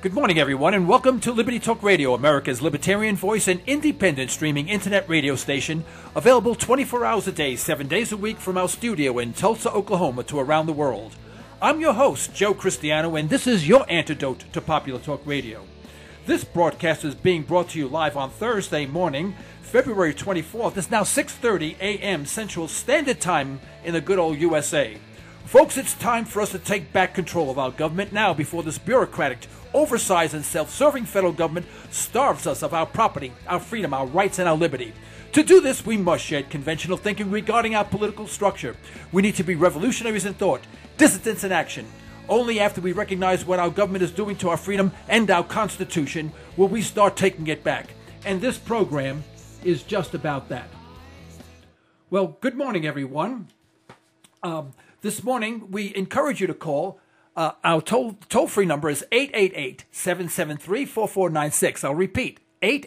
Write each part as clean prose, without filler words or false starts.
Good morning, everyone, and welcome to Liberty Talk Radio, America's libertarian voice and independent streaming internet radio station, available 24 hours a day, 7 days a week from our studio in Tulsa, Oklahoma to around the world. I'm your host, Joe Cristiano, and this is your antidote to popular talk radio. This broadcast is being brought to you live on Thursday morning, February 24th. It's now 6:30 a.m. Central Standard Time in the good old USA. Folks, it's time for us to take back control of our government now before this bureaucratic, oversized, and self-serving federal government starves us of our property, our freedom, our rights, and our liberty. To do this, we must shed conventional thinking regarding our political structure. We need to be revolutionaries in thought, dissidents in action. Only after we recognize what our government is doing to our freedom and our Constitution will we start taking it back. And this program is just about that. Well, good morning, everyone. This morning, we encourage you to call. Our toll-free number is 888-773-4496. I'll repeat,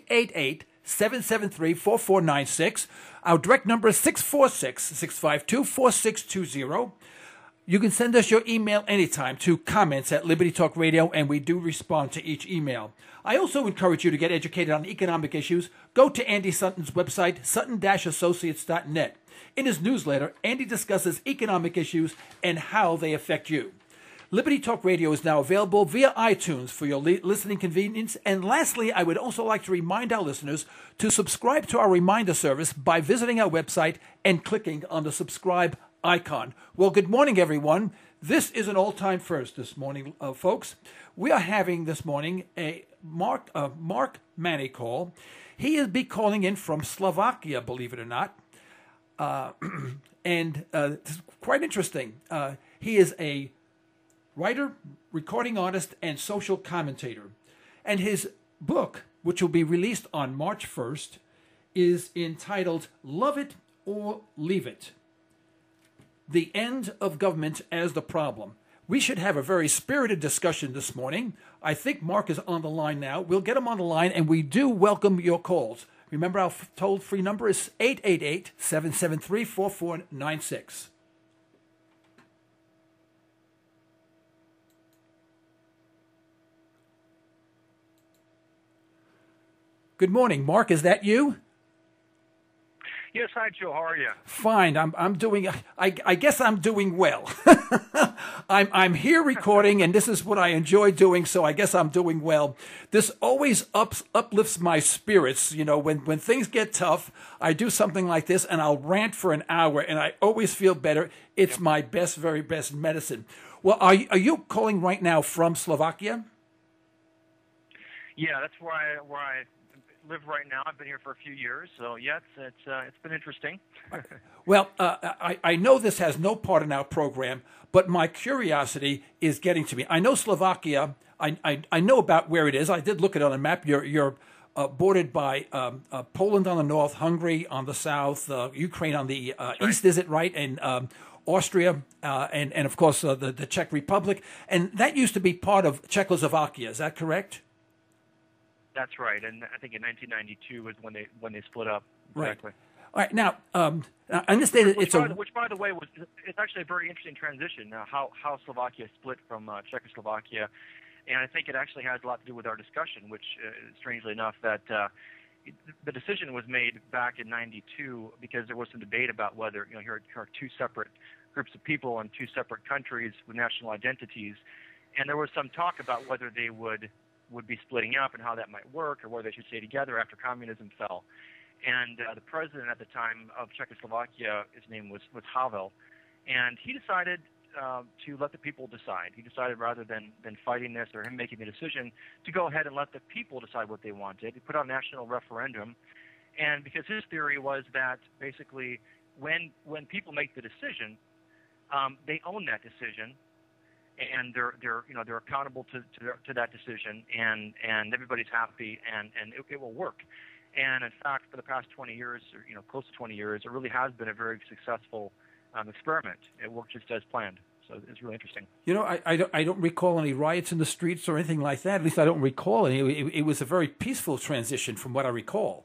888-773-4496. Our direct number is 646-652-4620. You can send us your email anytime to comments at Liberty Talk Radio, and we do respond to each email. I also encourage you to get educated on economic issues. Go to Andy Sutton's website, sutton-associates.net. In his newsletter, Andy discusses economic issues and how they affect you. Liberty Talk Radio is now available via iTunes for your listening convenience. And lastly, I would also like to remind our listeners to subscribe to our reminder service by visiting our website and clicking on the subscribe icon. Well, good morning, everyone. This is an all-time first this morning, folks. We are having this morning a Mark Manny call. He will be calling in from Slovakia, believe it or not. And it's quite interesting. He is a writer, recording artist, and social commentator. And his book, which will be released on March 1st, is entitled Love It or Leave It: The End of Government as the Problem. We should have a very spirited discussion this morning. I think Mark is on the line now. We'll get him on the line, and we do welcome your calls. Remember, our toll-free number is 888-773-4496. Good morning, Mark. Is that you? Yes, hi, Joe. How are you? Fine. I'm doing. I guess I'm doing well. I'm here recording, and this is what I enjoy doing. So I guess I'm doing well. This always uplifts my spirits. You know, when things get tough, I do something like this, and I'll rant for an hour, and I always feel better. It's my best, very best medicine. Well, are you calling right now from Slovakia? Yeah, that's where I live right now. I've been here for a few years, so yes, it's been interesting. Well, I know this has no part in our program, but my curiosity is getting to me. I know Slovakia. I know about where it is. I did look at it on a map. You're bordered by Poland on the north, Hungary on the south, Ukraine on the east. Is it right? And Austria, and of course the Czech Republic, and that used to be part of Czechoslovakia. Is that correct? That's right, and I think in 1992 was when they split up. Right. Exactly. All right. Now, I understand which, by the way, it's actually a very interesting transition. How Slovakia split from Czechoslovakia, and I think it actually has a lot to do with our discussion. Which, strangely enough, that the decision was made back in '92 because there was some debate about whether here are two separate groups of people and two separate countries with national identities, and there was some talk about whether they would be splitting up and how that might work, or whether they should stay together after communism fell. And the president at the time of Czechoslovakia, his name was Havel, and he decided to let the people decide. He decided rather than fighting this or him making the decision to go ahead and let the people decide what they wanted. He put out a national referendum, and because his theory was that basically when people make the decision, they own that decision. And they're accountable to that decision, and everybody's happy, and it will work. And in fact, for the past 20 years, or close to 20 years, it really has been a very successful experiment. It worked just as planned. So it's really interesting. I don't recall any riots in the streets or anything like that. At least I don't recall any. It was a very peaceful transition, from what I recall.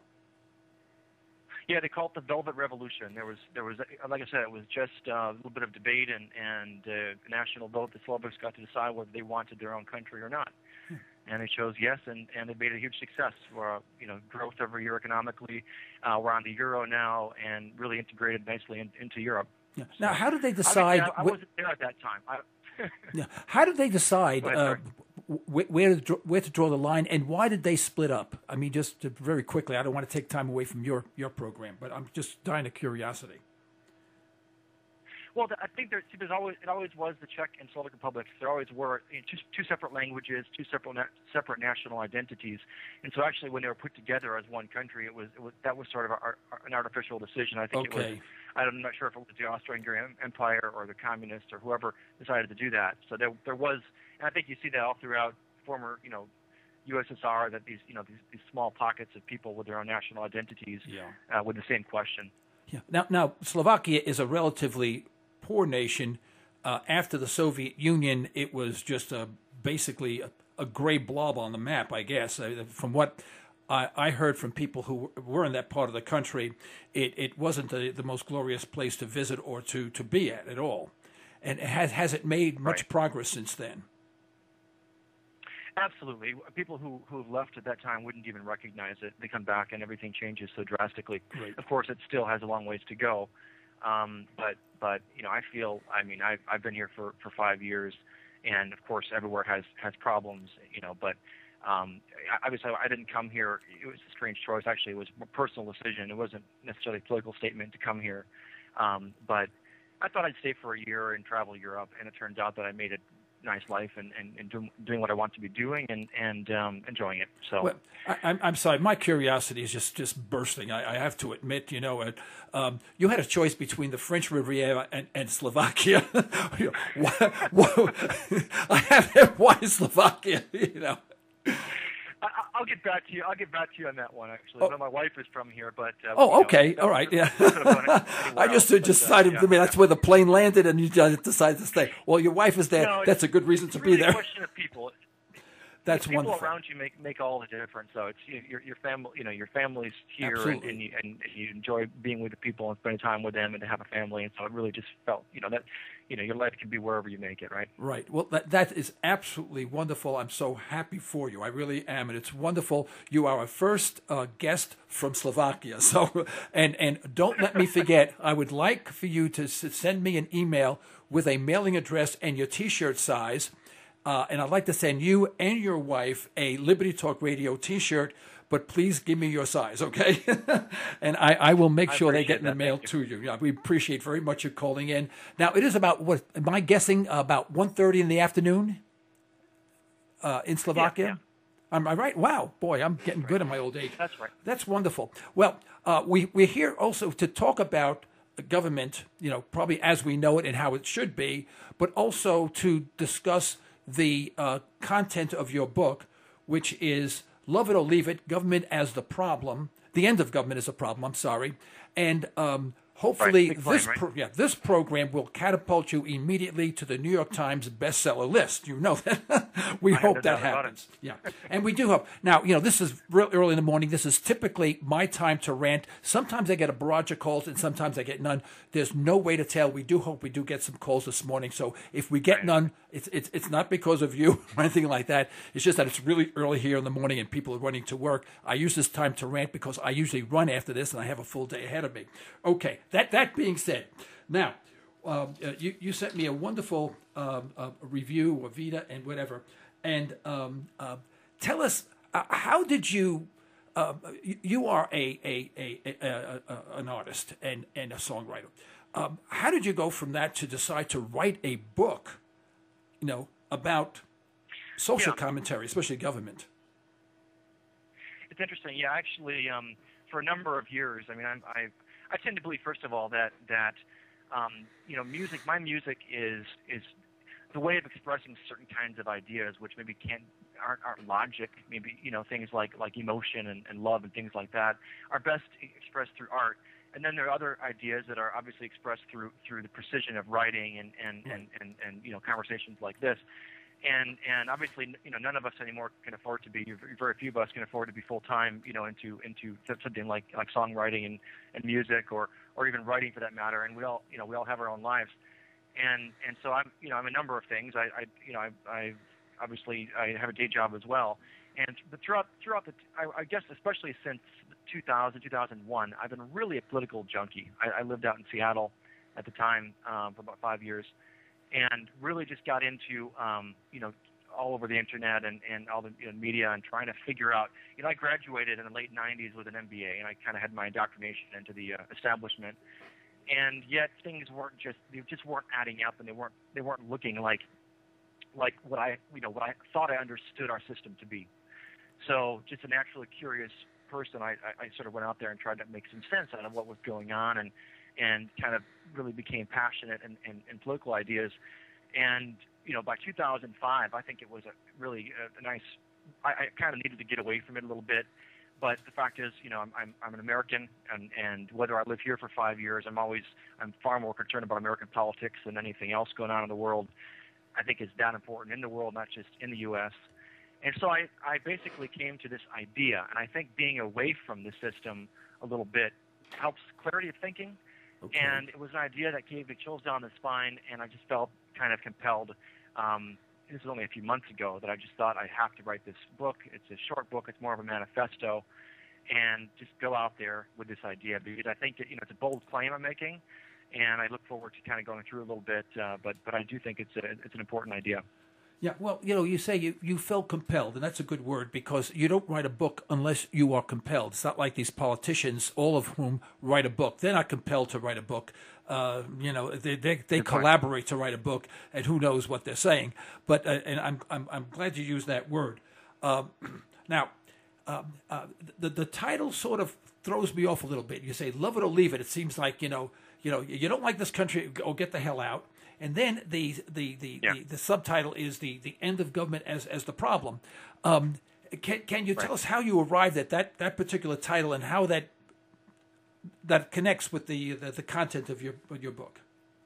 Yeah, they call it the Velvet Revolution. There was, like I said, it was just a little bit of debate and national vote. The Slovaks got to decide whether they wanted their own country or not. And they chose yes, and they made a huge success. For growth every year economically. We're on the euro now, and really integrated nicely into Europe. Yeah. Now, how did they decide? I wasn't there at that time. Yeah. How did they decide where to draw the line, and why did they split up? I mean, just very quickly. I don't want to take time away from your program, but I'm just dying of curiosity. Well, I think it always was the Czech and Slovak republics. There always were two separate languages, two separate national identities, and so actually when they were put together as one country, that was sort of an artificial decision. I think it was. I'm not sure if it was the Austro-Hungarian Empire or the communists or whoever decided to do that. So there was, and I think you see that all throughout former USSR, that these small pockets of people with their own national identities with the same question. Yeah. Now Slovakia is a relatively poor nation. After the Soviet Union, it was just basically a gray blob on the map, I guess. From what I heard from people who were in that part of the country, it wasn't the most glorious place to visit or to be at all. And has it made much progress since then? Absolutely. People who left at that time wouldn't even recognize it. They come back and everything changes so drastically. Right. Of course, it still has a long ways to go. But I feel, I've been here for 5 years, and of course everywhere has problems, but obviously I didn't come here. It was a strange choice. Actually, it was a personal decision. It wasn't necessarily a political statement to come here. But I thought I'd stay for a year and travel Europe, and it turns out that I made a nice life and doing what I want to be doing and enjoying it. So, well, I'm sorry, my curiosity is just bursting. I have to admit, you had a choice between the French Riviera and Slovakia. Why Slovakia? I'll get back to you. I'll get back to you on that one. Actually, my wife is from here, but okay, all right, yeah. I just decided. That's where the plane landed, and you decided to stay. Well, your wife is there. That's a good reason to be there. It's a question of people. That's people wonderful. Around you make all the difference. So it's your family. Your family's here, and you enjoy being with the people and spending time with them, and to have a family. And so it really just felt that your life can be wherever you make it. Right. Right. Well, that is absolutely wonderful. I'm so happy for you. I really am, and it's wonderful. You are our first guest from Slovakia. So and don't let me forget. I would like for you to send me an email with a mailing address and your T-shirt size. And I'd like to send you and your wife a Liberty Talk Radio T-shirt, but please give me your size, okay? And I will make sure they get in the mail to you. Yeah, we appreciate very much you calling in. Now, it is about, what, am I guessing, about 1:30 in the afternoon in Slovakia? Yeah. Am I right? Wow, boy, I'm getting good in my old age. That's right. That's wonderful. Well, we're here also to talk about the government, probably as we know it and how it should be, but also to discuss the content of your book, which is Love It or Leave It, Government as the Problem, the End of Government as a Problem, I'm sorry. And hopefully this program will catapult you immediately to the New York Times bestseller list. You know that. We hope that happens. Yeah, and we do hope. Now, this is real early in the morning. This is typically my time to rant. Sometimes I get a barrage of calls, and sometimes I get none. There's no way to tell. We do hope we do get some calls this morning. So if we get none, it's not because of you or anything like that. It's just that it's really early here in the morning, and people are running to work. I use this time to rant because I usually run after this, and I have a full day ahead of me. Okay. That being said, now you sent me a wonderful review of Vita and whatever, and tell us how did you? You are an artist and a songwriter. How did you go from that to decide to write a book, about social commentary, especially government? It's interesting. Yeah, actually, for a number of years, I tend to believe, first of all, that music. My music is the way of expressing certain kinds of ideas, which maybe aren't logic. Maybe things like emotion and love and things like that are best expressed through art. And then there are other ideas that are obviously expressed through the precision of writing and conversations like this. And obviously, none of us anymore can afford to be. Very few of us can afford to be full time, into something like songwriting and music, or even writing for that matter. And we all have our own lives. And so I'm a number of things. I obviously I have a day job as well. And but throughout I guess especially since 2000, 2001, I've been really a political junkie. I lived out in Seattle at the time for about 5 years, and really just got into all over the internet and all the media and trying to figure out. I graduated in the late 90s with an MBA, and I kind of had my indoctrination into the establishment. And yet things just weren't adding up, and they weren't looking like what I thought I understood our system to be. So just a naturally curious person, I sort of went out there and tried to make some sense out of what was going on, and kind of really became passionate in political ideas. And by 2005, I think it was a nice. I kind of needed to get away from it a little bit, but the fact is, I'm an American, and whether I live here for 5 years, I'm far more concerned about American politics than anything else going on in the world. I think is that important in the world, not just in the U.S. And so I basically came to this idea, and I think being away from the system a little bit helps clarity of thinking. Okay. And it was an idea that gave me chills down the spine, and I just felt kind of compelled. This was only a few months ago that I just thought I have to write this book. It's a short book. It's more of a manifesto, and just go out there with this idea because I think that, it's a bold claim I'm making, and I look forward to kind of going through a little bit. But I do think it's an important idea. Yeah, well, you say you felt compelled, and that's a good word because you don't write a book unless you are compelled. It's not like these politicians, all of whom write a book. They're not compelled to write a book. They collaborate to write a book, and who knows what they're saying. But and I'm glad you used that word. Now, the title sort of throws me off a little bit. You say "love it or leave it." It seems like you don't like this country, or get the hell out. And then the subtitle is the end of government as the problem. Can you tell us how you arrived at that particular title and how that connects with the content of your book?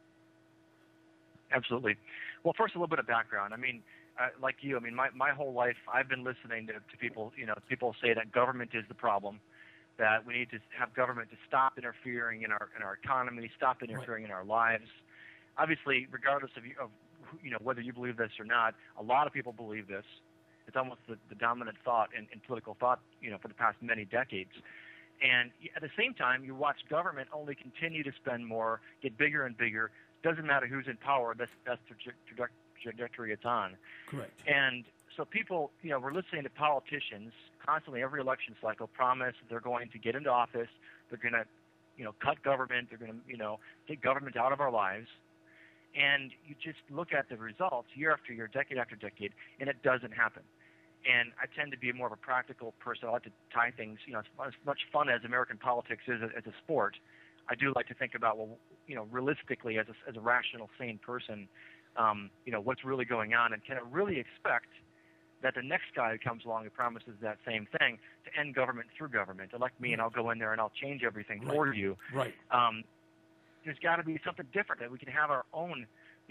Absolutely. Well, first a little bit of background. Like you, my whole life I've been listening to people. People say that government is the problem, that we need to have government to stop interfering in our economy, stop interfering in our lives. Obviously, regardless of whether you believe this or not, a lot of people believe this. It's almost the dominant thought in political thought, for the past many decades. And at the same time, you watch government only continue to spend more, get bigger and bigger. Doesn't matter who's in power. That's the trajectory it's on. Correct. And so people, we're listening to politicians constantly every election cycle promise they're going to get into office. They're going to, cut government. They're going to, take government out of our lives. And you just look at the results year after year, decade after decade, and it doesn't happen. And I tend to be more of a practical person. I like to tie things, as much fun as American politics is as a sport. I do like to think about, realistically as a rational, sane person, what's really going on, and can I really expect that the next guy who comes along who promises that same thing to end government through government, elect me and I'll go in there and I'll change everything for you. Right. There's got to be something different that we can have our own,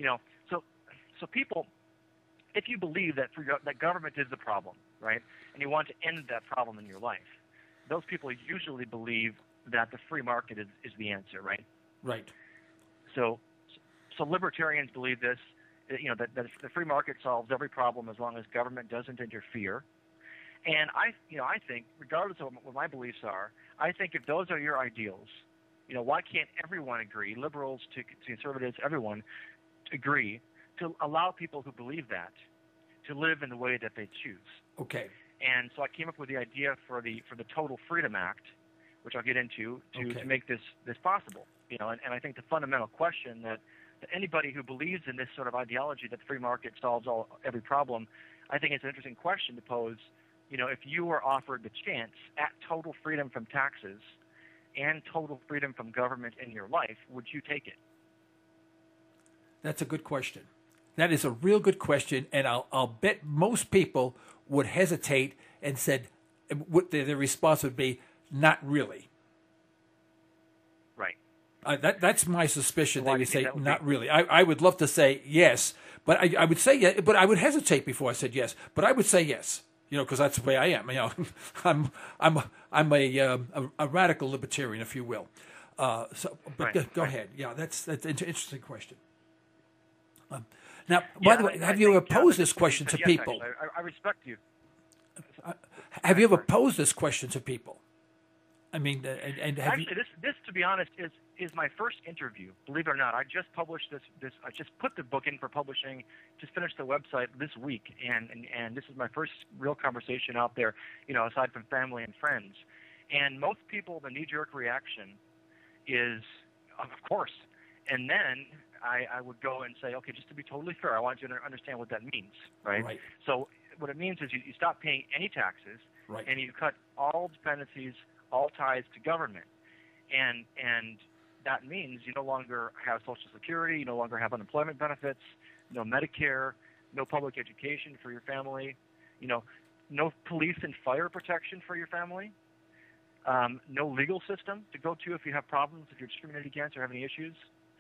So people, if you believe that government is the problem, right, and you want to end that problem in your life, those people usually believe that the free market is the answer, right? Right. So libertarians believe this, that the free market solves every problem as long as government doesn't interfere. And I think, regardless of what my beliefs are, I think if those are your ideals, why can't everyone agree, liberals to conservatives, everyone, agree to allow people who believe that to live in the way that they choose? Okay. And so I came up with the idea for the Total Freedom Act, which I'll get into, to make this possible. And I think the fundamental question that anybody who believes in this sort of ideology that the free market solves every problem, I think it's an interesting question to pose. If you were offered the chance at total freedom from taxes and total freedom from government in your life, would you take it? That's a good question. That is a real good question, and I'll bet most people would hesitate and said their response would be, not really. Right. That's my suspicion. Well, they would say, not really. I would love to say yes, but I would say yes, but I would hesitate before I said yes. But I would say yes. Because that's the way I am. I'm a radical libertarian, if you will. Go ahead. Yeah, that's an interesting question. Now, by the way, have you ever posed this question to people? Actually, I respect you. Have you ever posed this question to people? I mean, and have actually, this to be honest is my first interview. Believe it or not, I just published this. I just put the book in for publishing. Just finished the website this week, and this is my first real conversation out there. Aside from family and friends, and most people, the knee-jerk reaction is, of course, and then I would go and say, okay, just to be totally fair, I want you to understand what that means, right? So what it means is you stop paying any taxes, and you cut all dependencies, all ties to government, and that means you no longer have Social Security, you no longer have unemployment benefits, no Medicare, no public education for your family, no police and fire protection for your family, no legal system to go to if you have problems, if you're discriminated against or have any issues.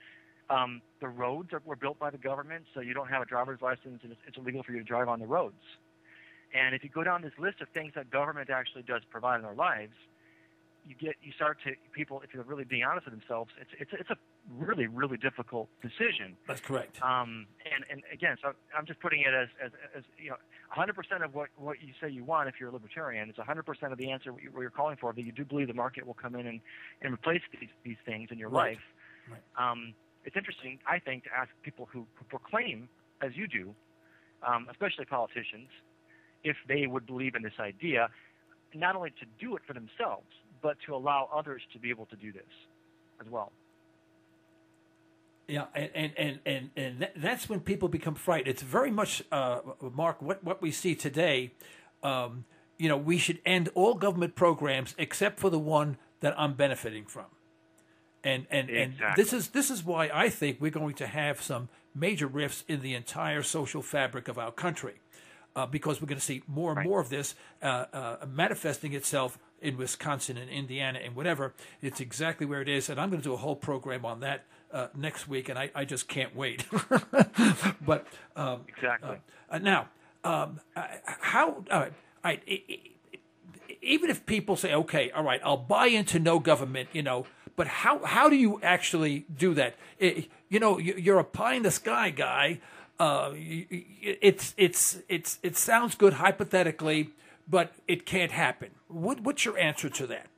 The roads were built by the government, so you don't have a driver's license, and it's illegal for you to drive on the roads. And if you go down this list of things that government actually does provide in our lives, you start to people. If you're really being honest with themselves, it's a really, really difficult decision. That's correct. And again, so I'm just putting it as 100% of what you say you want. If you're a libertarian, it's 100% of the answer what you're calling for. That you do believe the market will come in and replace these things in your life. Right. It's interesting, I think, to ask people who proclaim, as you do, especially politicians, if they would believe in this idea, not only to do it for themselves, but to allow others to be able to do this as well. Yeah, and that's when people become frightened. It's very much, Mark, what we see today. We should end all government programs except for the one that I'm benefiting from. And exactly. this is why I think we're going to have some major rifts in the entire social fabric of our country, because we're going to see more and more of this manifesting itself in Wisconsin and Indiana and whatever. It's exactly where it is, and I'm going to do a whole program on that next week, and I just can't wait. But exactly. Now, how? Even if people say, okay, all right, I'll buy into no government, but how do you actually do that? You're a pie in the sky guy. It sounds good hypothetically, but it can't happen. What's your answer to that?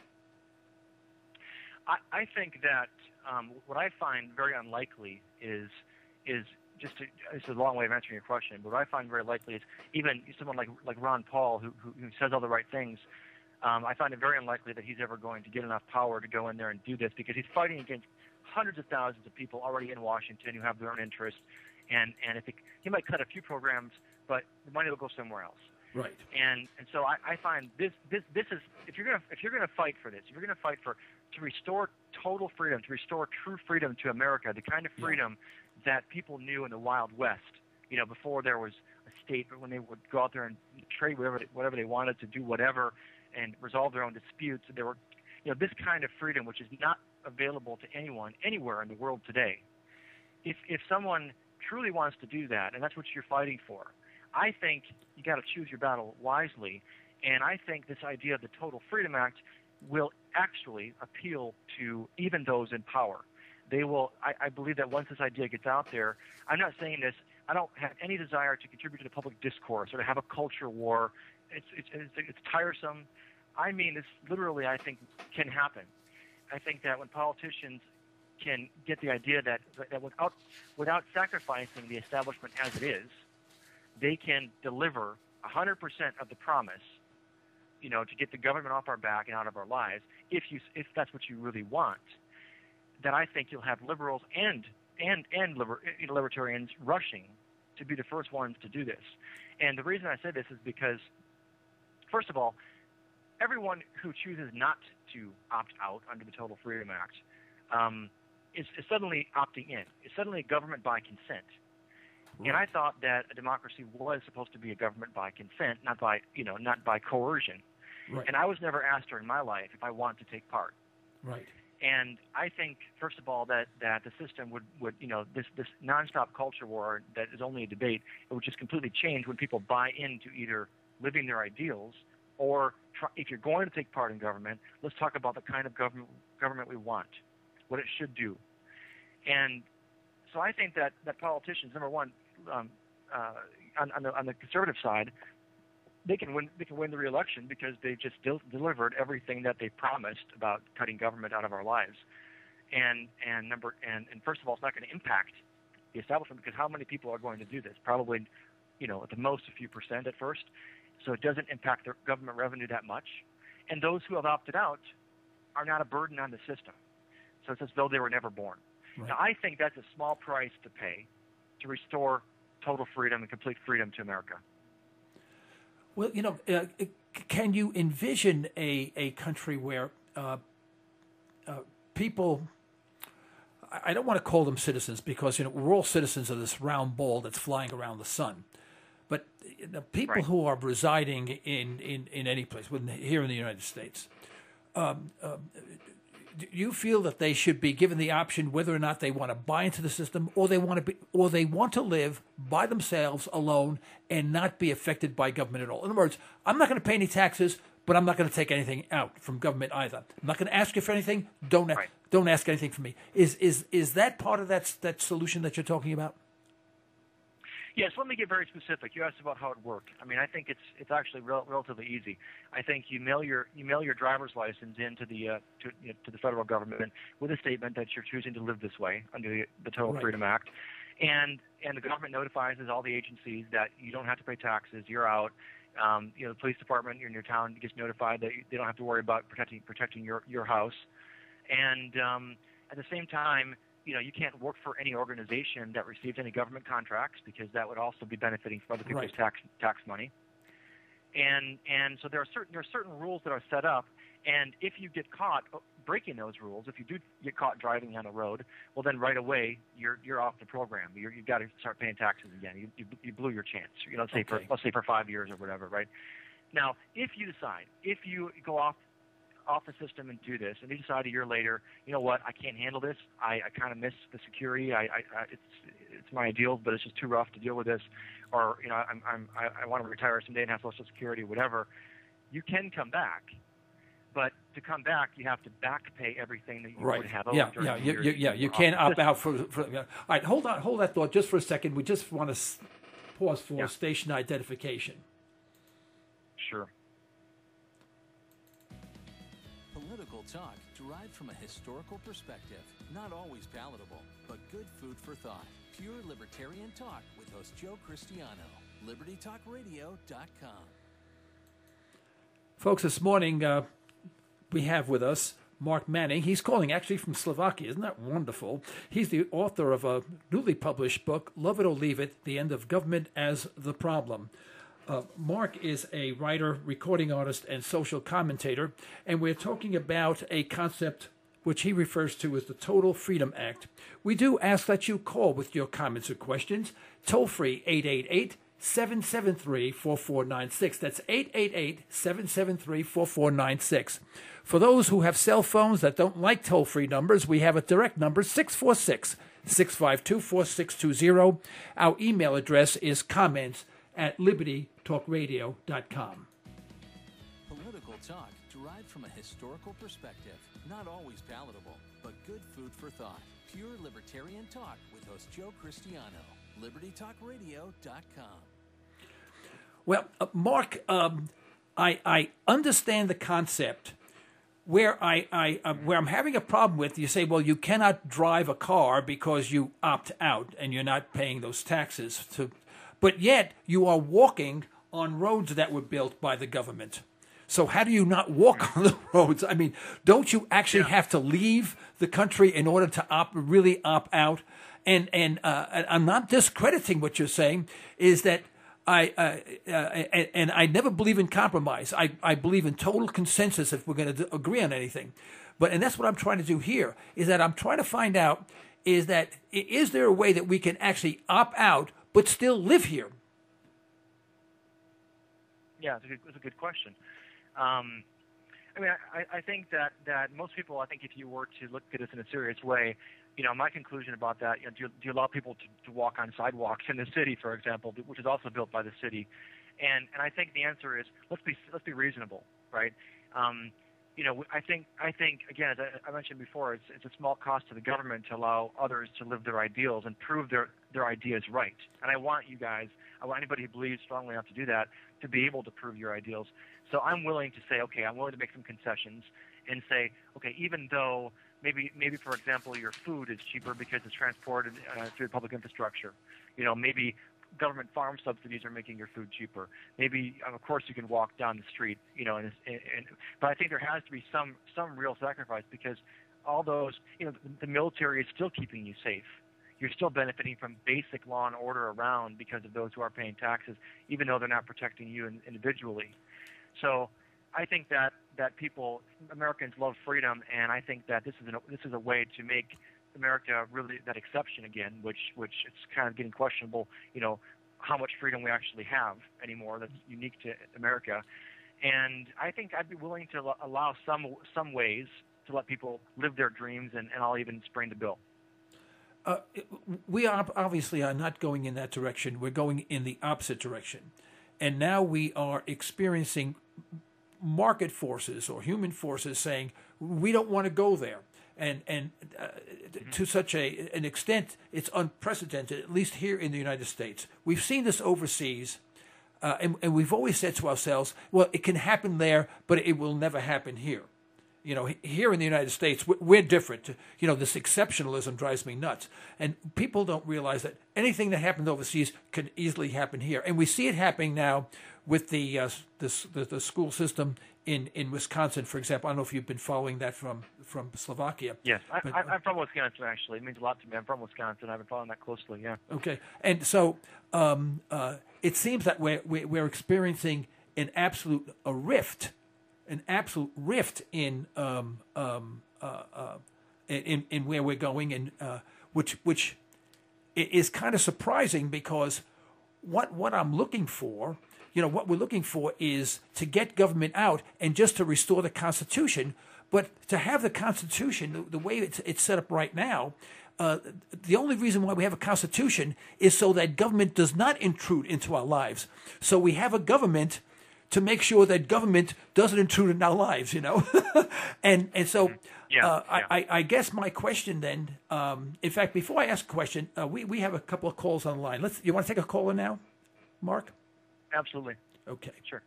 I think that what I find very unlikely is this is a long way of answering your question, but what I find very likely is even someone like Ron Paul, who says all the right things. I find it very unlikely that he's ever going to get enough power to go in there and do this, because he's fighting against hundreds of thousands of people already in Washington who have their own interests, and if he might cut a few programs, but the money will go somewhere else. Right. And so I find this is, if you're gonna fight for this, if you're gonna fight to restore total freedom, to restore true freedom to America, the kind of freedom that people knew in the Wild West, before there was a state, but when they would go out there and trade whatever they wanted, to do whatever and resolve their own disputes. There were, this kind of freedom, which is not available to anyone anywhere in the world today. If someone truly wants to do that, and that's what you're fighting for, I think you got to choose your battle wisely. And I think this idea of the Total Freedom Act will actually appeal to even those in power. They will. I believe that once this idea gets out there, I'm not saying this. I don't have any desire to contribute to the public discourse or to have a culture war. It's tiresome. I mean, this literally, I think, can happen. I think that when politicians can get the idea that without sacrificing the establishment as it is, they can deliver 100% of the promise, to get the government off our back and out of our lives, if that's what you really want, then I think you'll have liberals and libertarians rushing to be the first ones to do this. And the reason I say this is because, first of all, everyone who chooses not to opt out under the Total Freedom Act is suddenly opting in. It's suddenly a government by consent. Right. And I thought that a democracy was supposed to be a government by consent, not by coercion. Right. And I was never asked during my life if I want to take part. Right. And I think, first of all, that the system would this nonstop culture war that is only a debate, it would just completely change when people buy into either living their ideals, or if you're going to take part in government, let's talk about the kind of government we want, what it should do. And So I think that politicians, number one, on the conservative side, they can win the re-election because they just delivered everything that they promised about cutting government out of our lives. And first of all, it's not going to impact the establishment, because how many people are going to do this? Probably, at the most a few percent at first. So it doesn't impact their government revenue that much. And those who have opted out are not a burden on the system. So it's as though they were never born. Right. Now, I think that's a small price to pay to restore total freedom and complete freedom to America. Well, can you envision a country where people, I don't want to call them citizens, because we're all citizens of this round ball that's flying around the sun, but people right. who are residing in any place here in the United States, do you feel that they should be given the option whether or not they want to buy into the system, or they want to live by themselves alone and not be affected by government at all? In other words, I'm not going to pay any taxes, but I'm not going to take anything out from government either. I'm not going to ask you for anything. Don't ask anything from me. Is that part of that solution that you're talking about? Yes, let me get very specific. You asked about how it worked. I mean, I think it's actually relatively easy. I think you mail your driver's license into to the federal government with a statement that you're choosing to live this way under the Total right. Freedom Act, and the government notifies all the agencies that you don't have to pay taxes. You're out. The police department in your town gets notified that they don't have to worry about protecting your house, and at the same time, you can't work for any organization that receives any government contracts, because that would also be benefiting from other people's right. tax money. And so there are certain rules that are set up, and if you get caught breaking those rules, if you do get caught driving on the road, well then right away you're off the program. You've got to start paying taxes again. You blew your chance. Let's say for 5 years or whatever, right? Now, if you go off the system and do this, and you decide a year later, you know what, I can't handle this. I kind of miss the security. It's my ideals, but it's just too rough to deal with this. Or I want to retire someday and have Social Security, whatever. You can come back, but to come back, you have to back pay everything that you right. would have. You can't opt out for. All right, hold that thought just for a second. We just want to pause for station identification. Sure. Political talk derived from a historical perspective, not always palatable, but good food for thought. Pure libertarian talk with host Joe Cristiano. LibertyTalkRadio.com. Folks, this morning we have with us Mark Manning. He's calling actually from Slovakia. Isn't that wonderful? He's the author of a newly published book, Love It or Leave It, The End of Government as the Problem. Mark is a writer, recording artist, and social commentator, and we're talking about a concept which he refers to as the Total Freedom Act. We do ask that you call with your comments or questions. Toll free 888-773-4496. That's 888-773-4496. For those who have cell phones that don't like toll-free numbers, we have a direct number, 646-652-4620. Our email address is comments@libertytalkradio.com. Political talk derived from a historical perspective, not always palatable, but good food for thought. Pure libertarian talk with host Joe Cristiano. LibertyTalkRadio.com. Well, Mark, I understand the concept. Where I'm having a problem with, you say, well, you cannot drive a car because you opt out and you're not paying those taxes. But yet you are walking on roads that were built by the government. So how do you not walk on the roads? I mean, don't you actually have to leave the country in order to really opt out? And I'm not discrediting what you're saying. Is that I never believe in compromise. I believe in total consensus if we're going to agree on anything. And that's what I'm trying to do here. Is that I'm trying to find out is there a way that we can actually opt out but still live here? Yeah, it's a good question. I mean, I think that most people, I think if you were to look at this in a serious way, my conclusion about that, do you allow people to walk on sidewalks in the city, for example, which is also built by the city? And I think the answer is let's be reasonable, right? I think again, as I mentioned before, it's a small cost to the government to allow others to live their ideals and prove their ideas right. And I want anybody who believes strongly enough to do that to be able to prove your ideals. So I'm willing to say, okay, I'm willing to make some concessions and say, okay, even though maybe for example your food is cheaper because it's transported through public infrastructure, maybe government farm subsidies are making your food cheaper. Maybe, of course, you can walk down the street, but I think there has to be some real sacrifice, because all those, the military is still keeping you safe. You're still benefiting from basic law and order around because of those who are paying taxes, even though they're not protecting you individually. So I think that Americans love freedom, and I think that this is a way to make America really that exception again, which it's kind of getting questionable, how much freedom we actually have anymore that's unique to America. And I think I'd be willing to allow some ways to let people live their dreams, and I'll even spring the bill. We obviously are not going in that direction. We're going in the opposite direction. And now we are experiencing market forces or human forces saying, we don't want to go there. And to such an extent, it's unprecedented, at least here in the United States. We've seen this overseas, and we've always said to ourselves, well, it can happen there, but it will never happen here. Here in the United States, we're different. This exceptionalism drives me nuts. And people don't realize that anything that happened overseas can easily happen here. And we see it happening now with the school system in Wisconsin, for example. I don't know if you've been following that from Slovakia. Yes, I'm from Wisconsin, actually. It means a lot to me. I'm from Wisconsin. I've been following that closely, yeah. Okay. And so it seems that we're experiencing an absolute rift in where we're going, and which is kind of surprising, because what I'm looking for, what we're looking for is to get government out and just to restore the Constitution. But to have the Constitution, the way it's set up right now, the only reason why we have a Constitution is so that government does not intrude into our lives. So we have a government to make sure that government doesn't intrude in our lives, and so I guess my question then, in fact, before I ask a question, we have a couple of calls on the line. You want to take a caller now, Mark? Absolutely. Okay. Sure.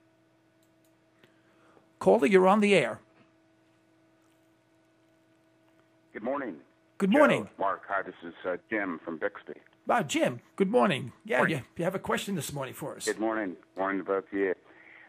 Caller, you're on the air. Good morning. Good morning. Joe, Mark, hi, this is Jim from Bixby. Wow, Jim, good morning. Yeah, morning. You have a question this morning for us. Good morning. Morning to both of you.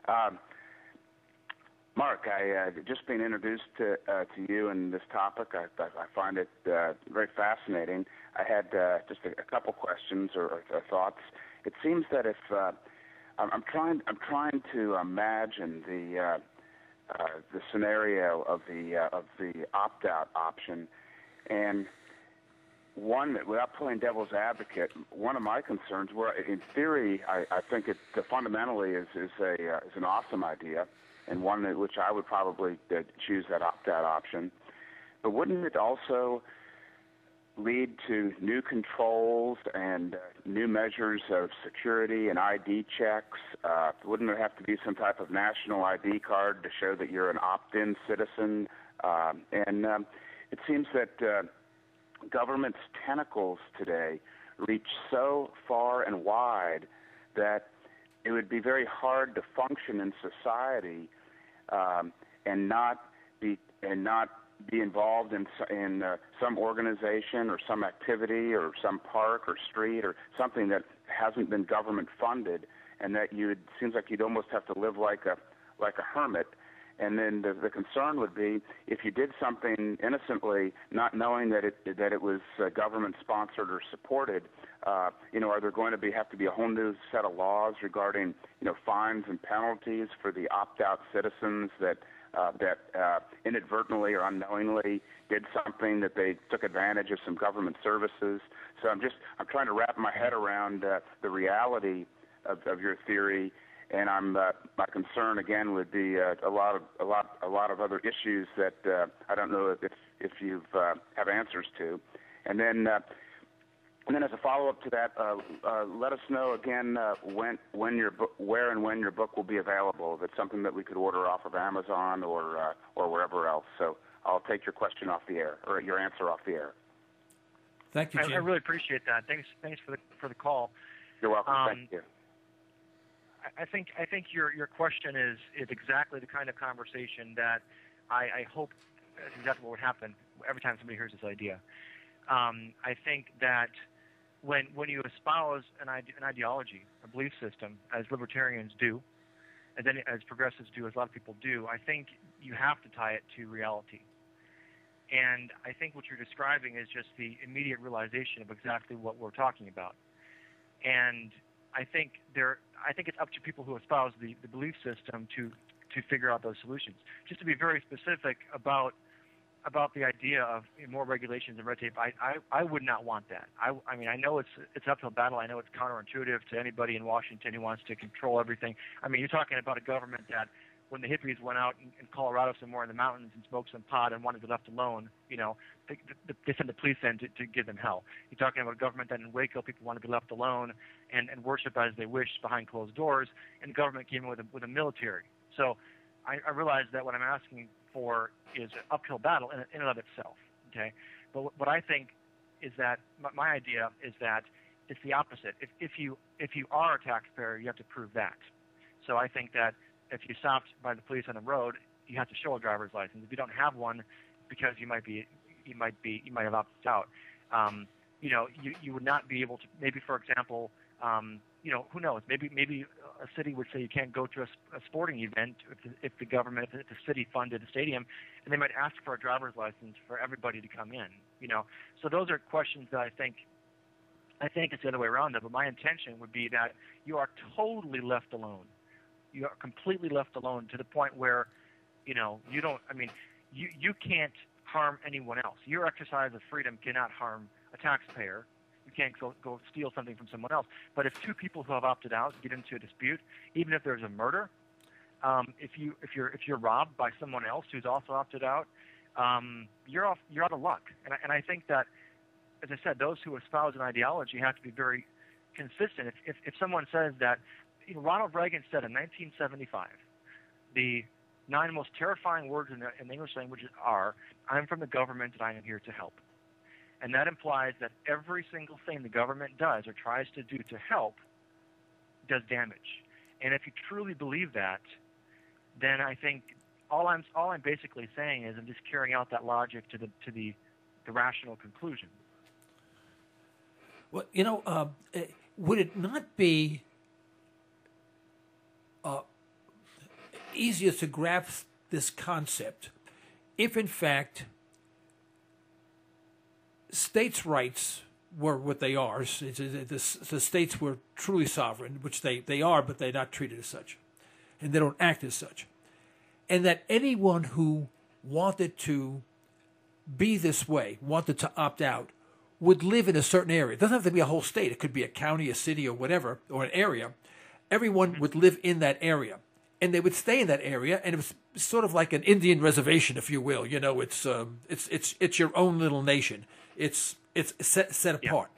Mark, I just been introduced to you and this topic. I find it very fascinating. I had just a couple questions or thoughts. It seems that if I'm trying to imagine the scenario of the opt-out option, and one that, without playing devil's advocate, one of my concerns were, in theory, I think it fundamentally is an awesome idea, and one in which I would probably choose that opt-out option. But wouldn't it also lead to new controls and new measures of security and ID checks? Wouldn't there have to be some type of national ID card to show that you're an opt-in citizen? It seems that government's tentacles today reach so far and wide that it would be very hard to function in society and not be involved in some organization or some activity or some park or street or something that hasn't been government funded, and that seems like you'd almost have to live like a hermit. And then the concern would be, if you did something innocently, not knowing that it was government sponsored or supported, are there going to have to be a whole new set of laws regarding fines and penalties for the opt-out citizens that inadvertently or unknowingly did something, that they took advantage of some government services? So I'm trying to wrap my head around the reality of your theory. And my concern again would be a lot of other issues that I don't know if you have answers to. And then And then, as a follow-up to that, let us know again where and when your book will be available. If it's something that we could order off of Amazon or wherever else. So I'll take your question off the air, or your answer off the air. Thank you, Jim. I really appreciate that. Thanks for the call. You're welcome. Thank you. I think your question is exactly the kind of conversation that I hope is exactly what would happen every time somebody hears this idea. I think that when you espouse an ideology, a belief system, as libertarians do, as progressives do, as a lot of people do, I think you have to tie it to reality. And I think what you're describing is just the immediate realization of exactly what we're talking about. And I think it's up to people who espouse the belief system to figure out those solutions. Just to be very specific about the idea of more regulations and red tape, I would not want that. I mean, I know it's an uphill battle. I know it's counterintuitive to anybody in Washington who wants to control everything. I mean, you're talking about a government that, when the hippies went out in Colorado somewhere in the mountains and smoked some pot and wanted to be left alone, they sent the police in to give them hell. You're talking about a government that in Waco people want to be left alone and worship as they wish behind closed doors, and the government came in with a military. So I realize that what I'm asking for is an uphill battle in and of itself. Okay, but what I think is that my idea is that it's the opposite. If you are a taxpayer, you have to prove that. So I think that if you're stopped by the police on the road, you have to show a driver's license. If you don't have one, because you might have opted out, you would not be able to. Maybe, for example, who knows? Maybe a city would say you can't go to a sporting event if the city funded a stadium, and they might ask for a driver's license for everybody to come in. So those are questions that I think it's the other way around. But my intention would be that you are totally left alone. You are completely left alone to the point where, you don't. I mean, you can't harm anyone else. Your exercise of freedom cannot harm a taxpayer. You can't go steal something from someone else. But if two people who have opted out get into a dispute, even if there's a murder, if you're robbed by someone else who's also opted out, you're out of luck. And I think that, as I said, those who espouse an ideology have to be very consistent. If someone says that, Ronald Reagan said in 1975, the 9 most terrifying words in the English language are, "I'm from the government and I am here to help." And that implies that every single thing the government does or tries to do to help does damage. And if you truly believe that, then I think all I'm basically saying is I'm just carrying out that logic to the rational conclusion. Well, would it not be easier to grasp this concept if, in fact, states' rights were what they are? The states were truly sovereign, which they are, but they're not treated as such, and they don't act as such. And that anyone who wanted to be this way, wanted to opt out, would live in a certain area. It doesn't have to be a whole state. It could be a county, a city, or whatever, or an area. Everyone would live in that area, and they would stay in that area. And it was sort of like an Indian reservation, if you will. It's your own little nation. It's set apart.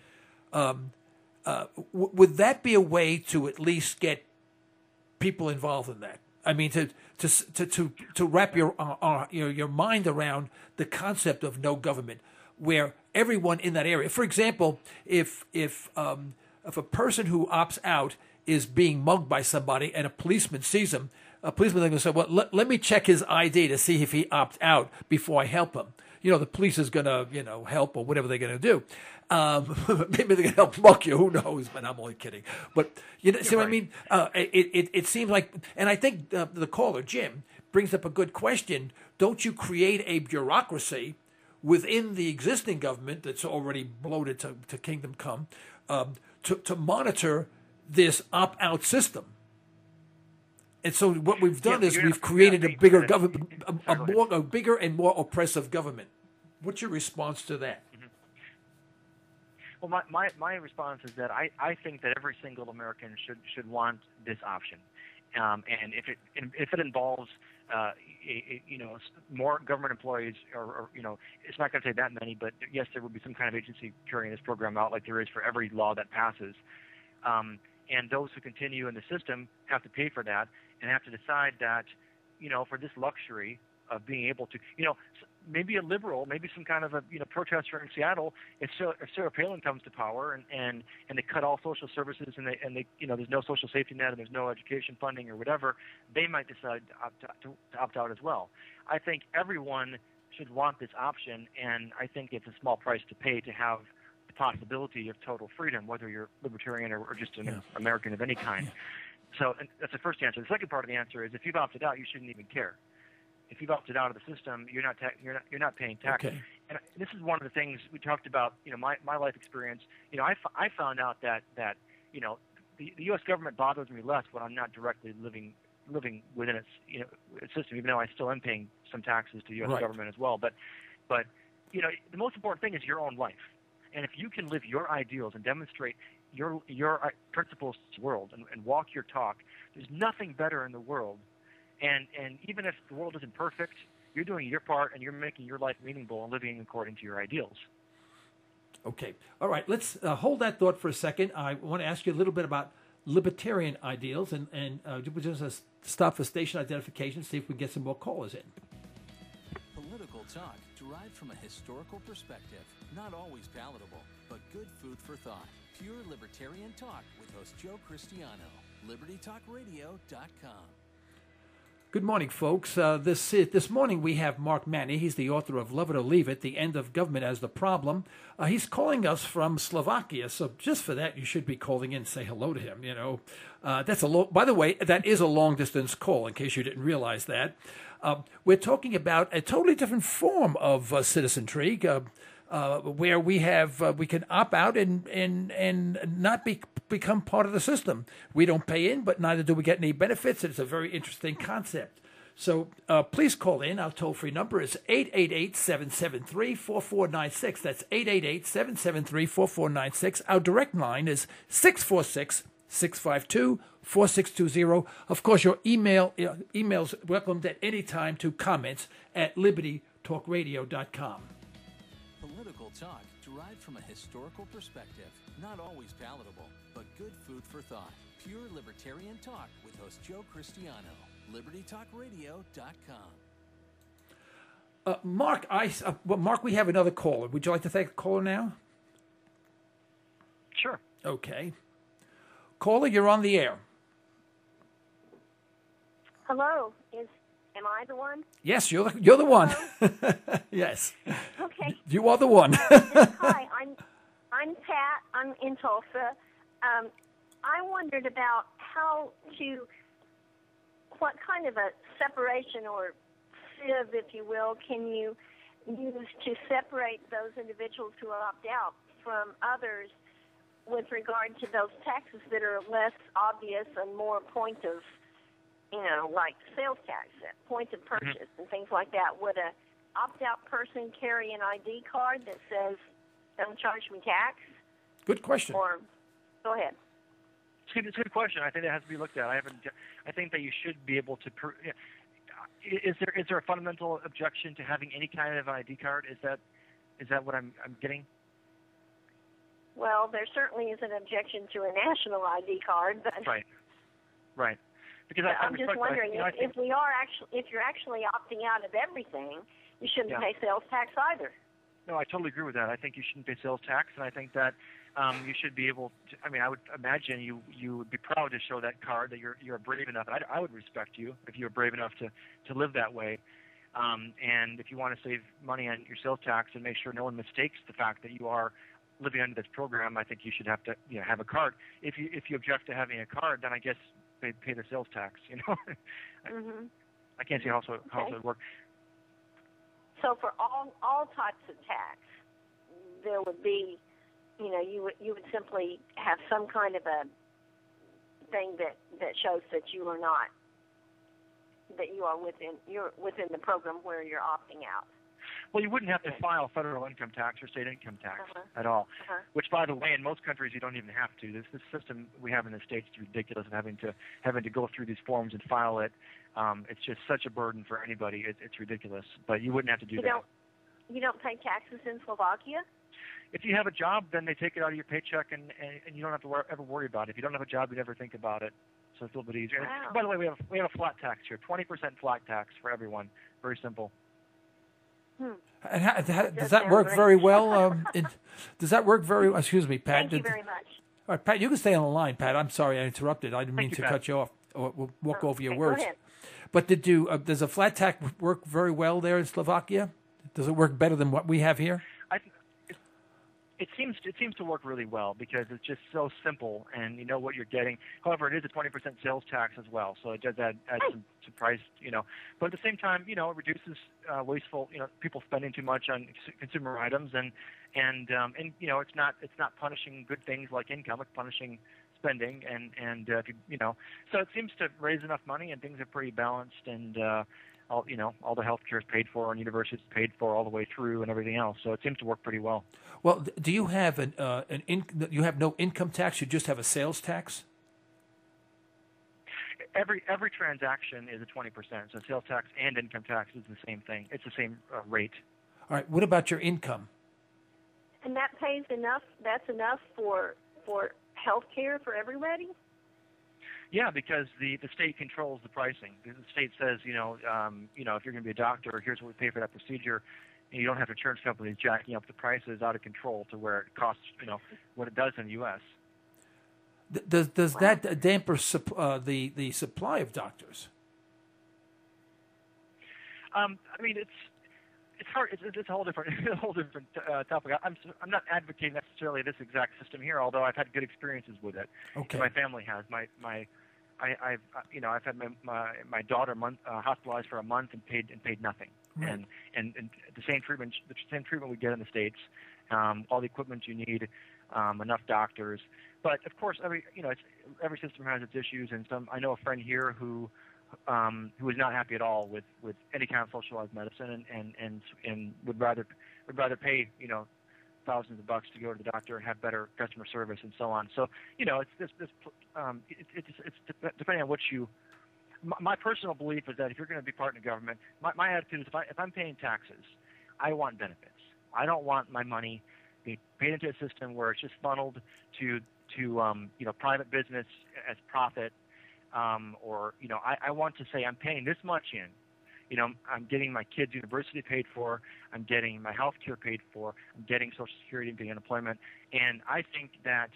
Would that be a way to at least get people involved in that? I mean, to wrap your mind around the concept of no government, where everyone in that area. For example, if a person who opts out is being mugged by somebody and a policeman sees him, a policeman is going to say, "Well, let me check his ID to see if he opts out before I help him." The police is going to, help or whatever they're going to do. Maybe they're going to help muck you. Who knows? But I'm only kidding. But see what I mean? It seems like, and I think the caller, Jim, brings up a good question. Don't you create a bureaucracy within the existing government that's already bloated to kingdom come to monitor this opt-out system? And so what we've done is we've created a bigger government, a bigger and more oppressive government. What's your response to that? Mm-hmm. Well, my response is that I think that every single American should want this option. And if it involves more government employees, or it's not going to say that many, but yes, there would be some kind of agency carrying this program out, like there is for every law that passes. And those who continue in the system have to pay for that and have to decide that, for this luxury of being able to, maybe a liberal, maybe some kind of a protester in Seattle, if Sarah Palin comes to power and they cut all social services and they there's no social safety net and there's no education funding or whatever, they might decide to opt out as well. I think everyone should want this option, and I think it's a small price to pay to have the possibility of total freedom, whether you're libertarian or just an American of any kind. So that's the first answer. The second part of the answer is if you've opted out, you shouldn't even care. If you've opted out of the system, you're not paying tax. Okay. And this is one of the things we talked about. My life experience. I found out that the U.S. government bothers me less when I'm not directly living within its system, even though I still am paying some taxes to the U.S. government as well. But the most important thing is your own life. And if you can live your ideals and demonstrate your principles to the world and walk your talk, there's nothing better in the world. And even if the world isn't perfect, you're doing your part and you're making your life meaningful and living according to your ideals. Okay. All right. Let's hold that thought for a second. I want to ask you a little bit about libertarian ideals, and we'll just stop for station identification, see if we can get some more callers in. Political talk derived from a historical perspective. Not always palatable, but good food for thought. Pure libertarian talk with host Joe Cristiano. LibertyTalkRadio.com. Good morning, folks. This morning we have Mark Manny. He's the author of Love It or Leave It, The End of Government as the Problem. He's calling us from Slovakia, so just for that, you should be calling in and say hello to him. By the way, that is a long-distance call, in case you didn't realize that. We're talking about a totally different form of citizenry, where we can opt out and not become part of the system. We don't pay in, but neither do we get any benefits. It's a very interesting concept. So please call in. Our toll-free number is 888-773-4496. That's 888-773-4496. Our direct line is 646-652-4620. Of course, your emails welcomed at any time to comments at LibertyTalkRadio.com. Political talk derived from a historical perspective. Not always palatable, but good food for thought. Pure libertarian talk with host Joe Cristiano. LibertyTalkRadio.com. Mark, we have another caller. Would you like to take the caller now? Sure. Okay. Caller, you're on the air. Hello. Am I the one? Yes, you're the one. Yes. Okay. You are the one. Hi, I'm Pat. I'm in Tulsa. I wondered about what kind of a separation or sieve, if you will, can you use to separate those individuals who opt out from others with regard to those taxes that are less obvious and more point of, like sales tax, point of purchase and things like that? Would a opt-out person carry an ID card that says, don't charge me tax? Good question. Or, go ahead. It's a good question. I think that has to be looked at. I think that you should be able to. Is there a fundamental objection to having any kind of ID card? Is that what I'm getting? Well, there certainly is an objection to a national ID card, but right. Because I'm just wondering if you're actually opting out of everything, you shouldn't pay sales tax either. No, I totally agree with that. I think you shouldn't pay sales tax, and I think that you should be able to. I mean, I would imagine you would be proud to show that card that you're brave enough. I would respect you if you're brave enough to live that way. And if you want to save money on your sales tax and make sure no one mistakes the fact that you are living under this program, I think you should have to have a card. If you object to having a card, then I guess they pay the sales tax. I can't see how it would work. So for all types of tax, there would be, you would simply have some kind of a thing that shows that you are within the program where you're opting out. Well, you wouldn't have to file federal income tax or state income tax at all. Which, by the way, in most countries you don't even have to. This system we have in the States is ridiculous of having to go through these forms and file it. It's just such a burden for anybody. It's ridiculous. But you wouldn't have to do that. You don't pay taxes in Slovakia? If you have a job, then they take it out of your paycheck, and you don't have to ever worry about it. If you don't have a job, you never think about it. So it's a little bit easier. Wow. By the way, we have a flat tax here, 20% flat tax for everyone. Very simple. And does that work very well? Does that work very well? Excuse me, Pat. Thank you very much. All right, Pat, you can stay on the line, Pat. I'm sorry I interrupted. I didn't mean to cut you off. We'll walk over your words. Go ahead. But does a flat tax work very well there in Slovakia? Does it work better than what we have here? It seems to work really well because it's just so simple and you know what you're getting. However, it is a 20% sales tax as well, so it does add some price, But at the same time, it reduces wasteful, people spending too much on consumer items, and it's not punishing good things like income, it's punishing spending, and so it seems to raise enough money and things are pretty balanced, and all the health care is paid for and universities paid for all the way through and everything else. So it seems to work pretty well. Well, do you have you have no income tax? You just have a sales tax? Every transaction is a 20%. So sales tax and income tax is the same thing. It's the same rate. All right. What about your income? And that pays enough. That's enough for health care for everybody? Yeah, because the state controls the pricing. The state says, if you're going to be a doctor, here's what we pay for that procedure. And you don't have insurance companies jacking up the prices out of control to where it costs, what it does in the U.S. Does that damper the supply of doctors? It's hard. It's a whole different topic. I'm not advocating necessarily this exact system here, although I've had good experiences with it. Okay. My family has. I've had my daughter hospitalized for a month and paid nothing. Right. And the same treatment we get in the States, all the equipment you need, enough doctors. But of course, every system has its issues, and I know a friend here who is not happy at all with any kind of socialized medicine, and would rather pay thousands of bucks to go to the doctor and have better customer service and so on. So it's depending on what you. My personal belief is that if you're going to be part of the government, my attitude is if I'm paying taxes, I want benefits. I don't want my money being paid into a system where it's just funneled to private business as profit. I want to say I'm paying this much in. I'm getting my kids' university paid for. I'm getting my health care paid for. I'm getting Social Security and getting unemployment. And I think that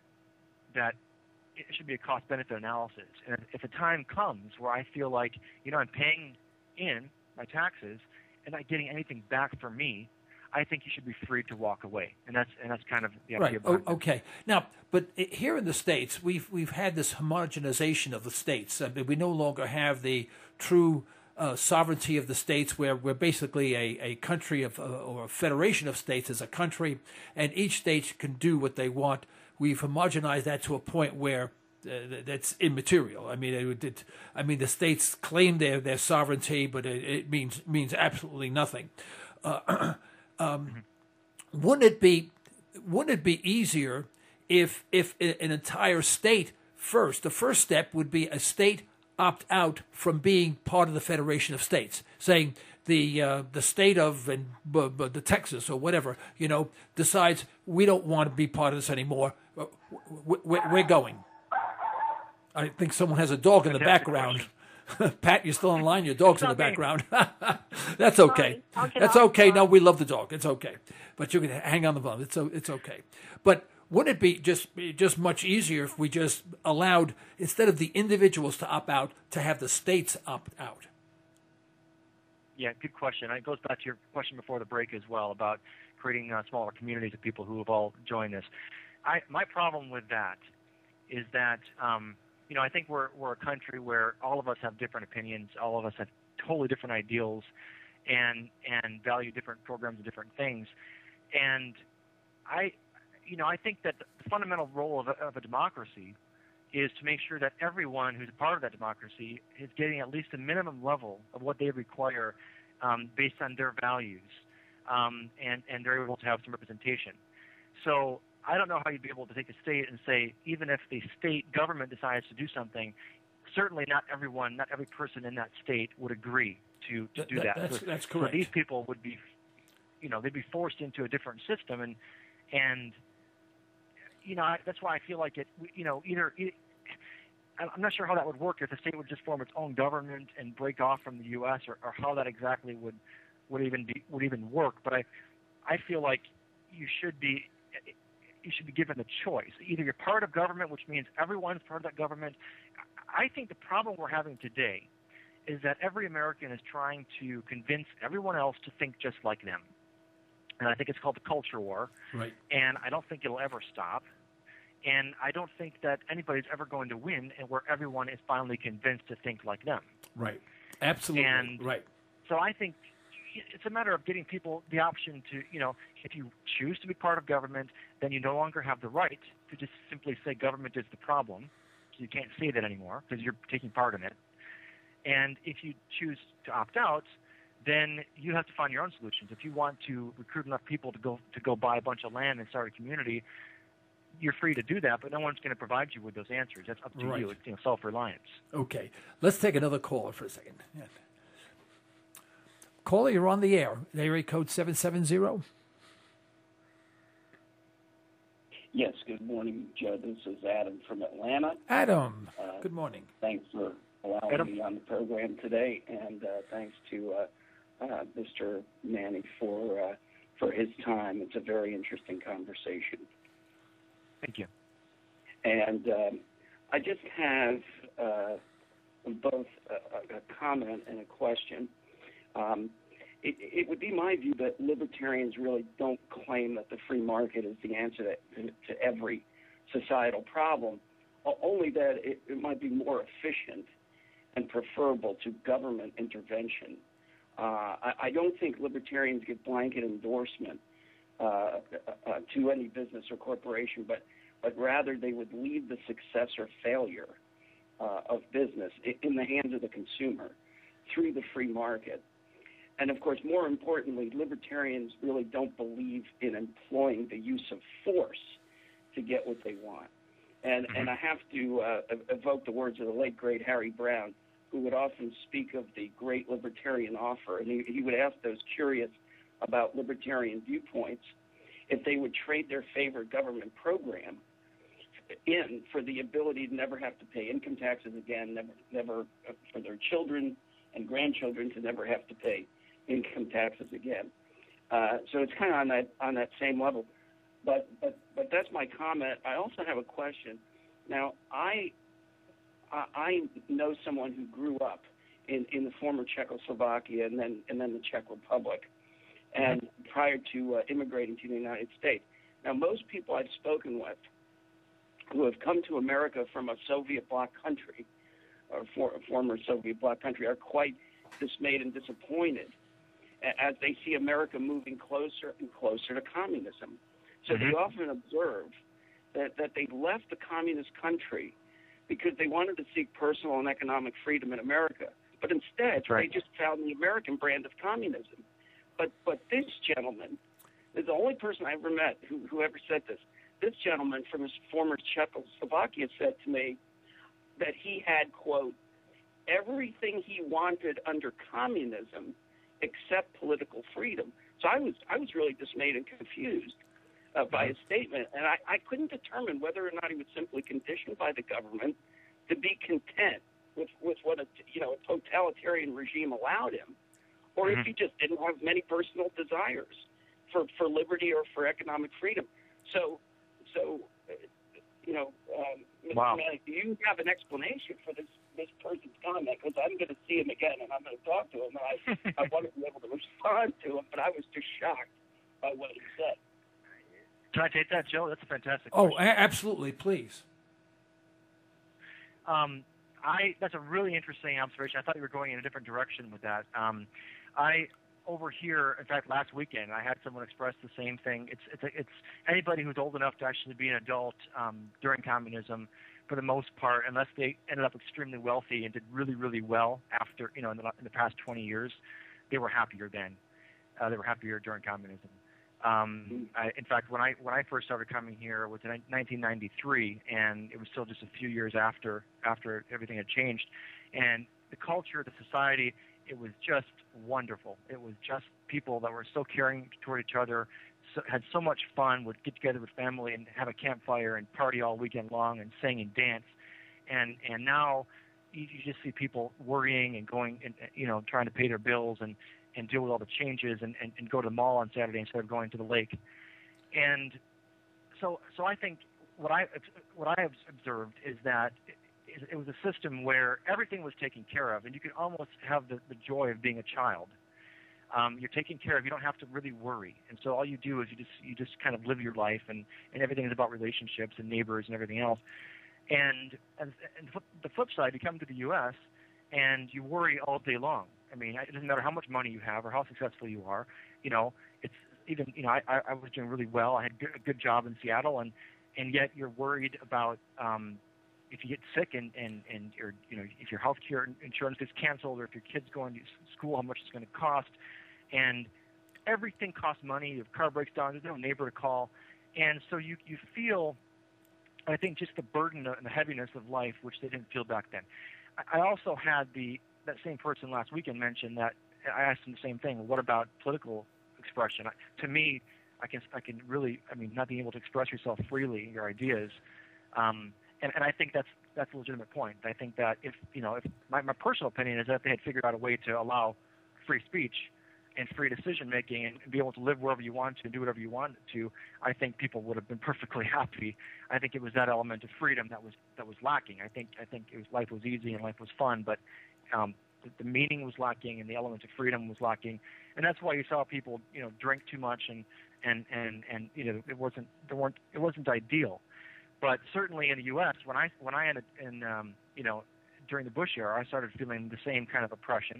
it should be a cost-benefit analysis. And if a time comes where I feel like, I'm paying in my taxes and not getting anything back from me, I think you should be free to walk away, and that's kind of the idea behind it. Okay. Now, but here in the States, we've had this homogenization of the states. I mean, we no longer have the true sovereignty of the states, where we're basically a country or a federation of states as a country, and each state can do what they want. We've homogenized that to a point where that's immaterial. I mean, the states claim their sovereignty, but it means absolutely nothing. Wouldn't it be easier if an entire state the first step would be a state opt out from being part of the Federation of States, saying the state of the Texas or whatever, decides we don't want to be part of this anymore. We're going. I think someone has a dog in the background. Pat, you're still online. Your dog's in the background. That's okay. That's okay. No, we love the dog. It's okay. But you can hang on the phone. It's okay. But wouldn't it be just much easier if we just allowed, instead of the individuals to opt out, to have the states opt out? Yeah, good question. It goes back to your question before the break as well about creating smaller communities of people who have all joined this. My problem with that is that I think we're a country where all of us have different opinions, all of us have totally different ideals, and value different programs and different things. And I think that the fundamental role of a democracy is to make sure that everyone who's a part of that democracy is getting at least a minimum level of what they require based on their values. and they're able to have some representation. So I don't know how you'd be able to take a state and say, even if the state government decides to do something, certainly not every person in that state would agree to do that. That's correct. So these people would be, they'd be forced into a different system, and that's why I feel like it, either I'm not sure how that would work if the state would just form its own government and break off from the U.S. or how that exactly would even work. But I feel like you should be given the choice. Either you're part of government, which means everyone's part of that government. I think the problem we're having today is that every American is trying to convince everyone else to think just like them. And I think it's called the culture war. Right. And I don't think it'll ever stop. And I don't think that anybody's ever going to win and where everyone is finally convinced to think like them. Right. Absolutely. And right. So I think it's a matter of getting people the option to, if you choose to be part of government, then you no longer have the right to just simply say government is the problem. So you can't say that anymore because you're taking part in it. And if you choose to opt out, then you have to find your own solutions. If you want to recruit enough people to go buy a bunch of land and start a community, you're free to do that, but no one's going to provide you with those answers. That's up to you. It's self-reliance. Okay. Let's take another caller for a second. Yeah. Caller, you're on the air. Area code 770. Yes, good morning, Joe. This is Adam from Atlanta. Adam, good morning. Thanks for allowing me on the program today, and thanks to Mr. Manny for his time. It's a very interesting conversation. Thank you. And I just have both a comment and a question. It would be my view that libertarians really don't claim that the free market is the answer to every societal problem, only that it might be more efficient and preferable to government intervention. I don't think libertarians give blanket endorsement to any business or corporation, but rather they would leave the success or failure of business in the hands of the consumer through the free market. And, of course, more importantly, libertarians really don't believe in employing the use of force to get what they want. And I have to evoke the words of the late, great Harry Brown, who would often speak of the great libertarian offer. And he would ask those curious about libertarian viewpoints if they would trade their favorite government program in for the ability to never have to pay income taxes again, never for their children and grandchildren to never have to pay income taxes again. So it's kind of on that same level. But that's my comment. I also have a question. Now, I know someone who grew up in the former Czechoslovakia and then the Czech Republic, and prior to immigrating to the United States. Now, most people I've spoken with who have come to America from a Soviet bloc country or a former Soviet bloc country are quite dismayed and disappointed as they see America moving closer and closer to communism. So they often observe that they left the communist country because they wanted to seek personal and economic freedom in America. But instead, they just found the American brand of communism. But this gentleman is the only person I ever met who ever said this. This gentleman from his former Czechoslovakia said to me that he had, quote, everything he wanted under communism except political freedom. So I was really dismayed and confused by his statement, and I couldn't determine whether or not he was simply conditioned by the government to be content with what a totalitarian regime allowed him, or if he just didn't have many personal desires for liberty or for economic freedom. So Mr. Manny, do you have an explanation for this person's comment? Because I'm going to see him again, and I'm going to talk to him, and I want to be able to respond to him, but I was just shocked by what he said. Can I take that, Joe? That's a fantastic question. Oh, absolutely, please. That's a really interesting observation. I thought you were going in a different direction with that. I over here, in fact, last weekend, I had someone express the same thing. It's anybody who's old enough to actually be an adult during communism, for the most part, unless they ended up extremely wealthy and did really, really well after, in the past 20 years, they were happier then. they were happier during communism. In fact, when I first started coming here, it was in 1993, and it was still just a few years after everything had changed, and the culture, the society, it was just wonderful. It was just people that were so caring toward each other, had so much fun, would get together with family and have a campfire and party all weekend long and sing and dance. And now you just see people worrying and going and trying to pay their bills and deal with all the changes and go to the mall on Saturday instead of going to the lake. And so I think what I have observed is that it was a system where everything was taken care of, and you could almost have the joy of being a child. You're taken care of. You don't have to really worry. And so all you do is you just kind of live your life, and everything is about relationships and neighbors and everything else. And the flip side, you come to the U.S. and you worry all day long. I mean, it doesn't matter how much money you have or how successful you are. It's even, I was doing really well. I had a good job in Seattle, and yet you're worried about if you get sick and if your health care insurance gets canceled, or if your kid's going to school, how much it's going to cost. And everything costs money. If your car breaks down, there's no neighbor to call. And so you feel, I think, just the burden and the heaviness of life, which they didn't feel back then. I also had that same person last weekend mentioned that. I asked him the same thing. What about political expression? To me, I can really, not being able to express yourself freely, your ideas, and I think that's a legitimate point. I think that if my personal opinion is that they had figured out a way to allow free speech and free decision making and be able to live wherever you want to and do whatever you want to, I think people would have been perfectly happy. I think it was that element of freedom that was lacking. I think life was easy and life was fun, but the meaning was lacking and the element of freedom was lacking, and that's why you saw people drink too much and it wasn't ideal. But certainly in the U.S., when I ended in during the Bush era, I started feeling the same kind of oppression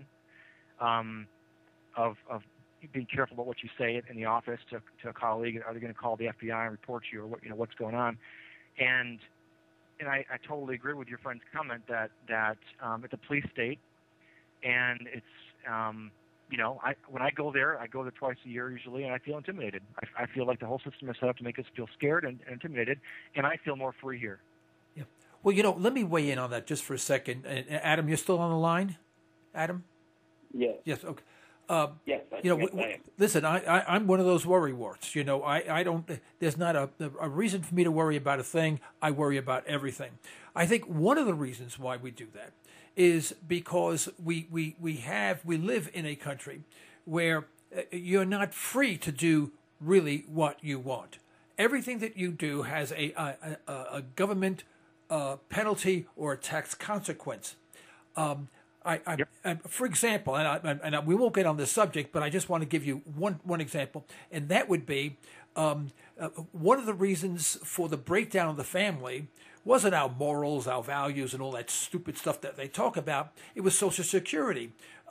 of being careful about what you say in the office to a colleague. Are they going to call the FBI and report you, or what's going on? And I totally agree with your friend's comment that it's a police state, and it's when I go there twice a year usually, and I feel intimidated. I feel like the whole system is set up to make us feel scared and intimidated, and I feel more free here. Yeah. Well, let me weigh in on that just for a second. Adam, you're still on the line? Adam? Yes. Yes, okay. Yes, I am. Listen, I'm one of those worrywarts. I don't. There's not a reason for me to worry about a thing. I worry about everything. I think one of the reasons why we do that is because we live in a country where you're not free to do really what you want. Everything that you do has a government penalty or a tax consequence. For example, and we won't get on this subject, but I just want to give you one example, and that would be one of the reasons for the breakdown of the family wasn't our morals, our values, and all that stupid stuff that they talk about. It was Social Security.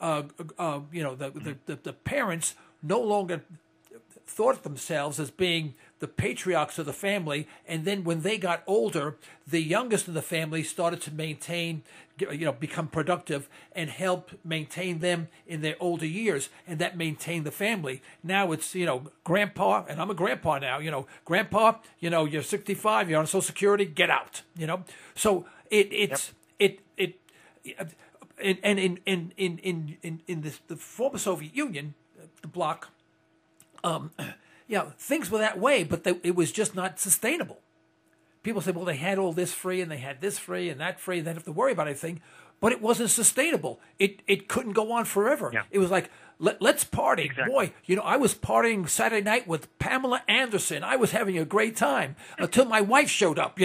The parents no longer thought of themselves as being the patriarchs of the family, and then when they got older, the youngest in the family started to become productive and help maintain them in their older years, and that maintained the family. Now it's, grandpa, and I'm a grandpa now, grandpa, you're 65, you're on Social Security, get out, So in the former Soviet Union, the bloc, things were that way, but it was just not sustainable. People say, well, they had all this free, and they had this free, and that free, and they didn't have to worry about anything, but it wasn't sustainable. It couldn't go on forever. Yeah. It was like, let's party. Exactly. Boy, I was partying Saturday night with Pamela Anderson. I was having a great time until my wife showed up,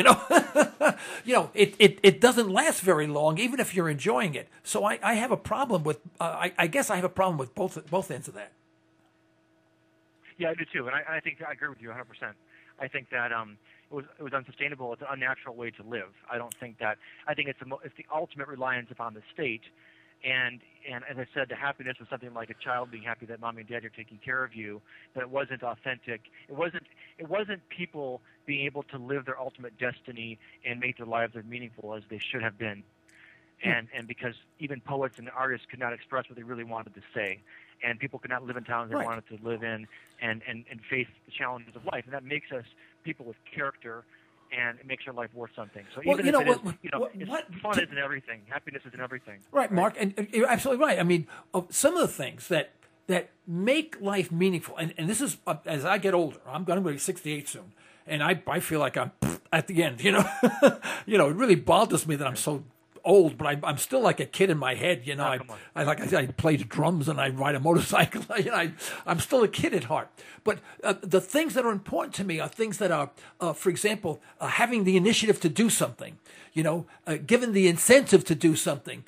It doesn't last very long, even if you're enjoying it. So I have a problem with, I guess I have a problem with both ends of that. Yeah, I do too, and I think I agree with you 100%. I think that it was unsustainable. It's an unnatural way to live. I think it's the ultimate reliance upon the state, and as I said, the happiness was something like a child being happy that mommy and daddy are taking care of you. But it wasn't authentic. It wasn't people being able to live their ultimate destiny and make their lives as meaningful as they should have been. And because even poets and artists could not express what they really wanted to say. and people could not live in towns they Right. wanted to live in and face the challenges of life. And that makes us people with character, and it makes our life worth something. So Well, even you if know, it is, fun isn't everything. Happiness isn't everything. Right, Mark, and you're absolutely right. I mean, some of the things that make life meaningful, and this is as I get older. I'm going to be 68 soon, and I feel like I'm at the end. You know, it really bothers me that I'm so old, but I'm still like a kid in my head. You know, I play the drums and I ride a motorcycle. I'm still a kid at heart. But the things that are important to me are things that are, for example, having the initiative to do something. You know, given the incentive to do something.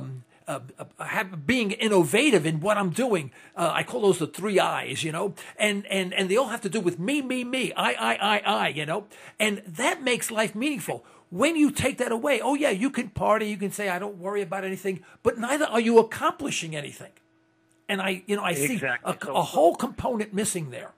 Being innovative in what I'm doing. I call those the 3 I's, you know, and they all have to do with me, I, you know, and that makes life meaningful. When you take that away, oh yeah, you can party, you can say, I don't worry about anything, but neither are you accomplishing anything. And I see a whole component missing there.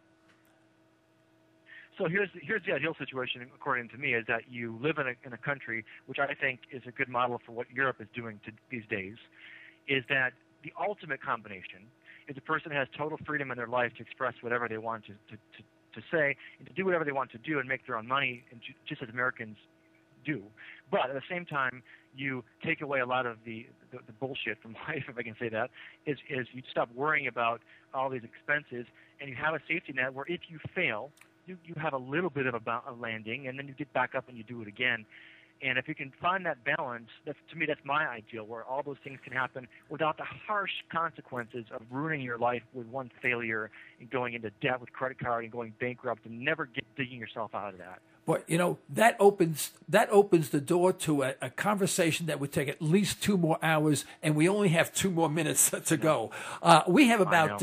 So here's the ideal situation, according to me, is that you live in a country, which I think is a good model for what Europe is doing these days, is that the ultimate combination is a person has total freedom in their life to express whatever they want to say and to do whatever they want to do and make their own money, and just as Americans do. But at the same time, you take away a lot of the bullshit from life, if I can say that, is you stop worrying about all these expenses, and you have a safety net where if you fail, you have a little bit of a landing, and then you get back up and you do it again. And if you can find that balance, to me, that's my ideal, where all those things can happen without the harsh consequences of ruining your life with one failure and going into debt with credit card and going bankrupt and never digging yourself out of that. But, you know, that opens the door to a conversation that would take at least 2 more hours, and we only have 2 more minutes to go. We have about,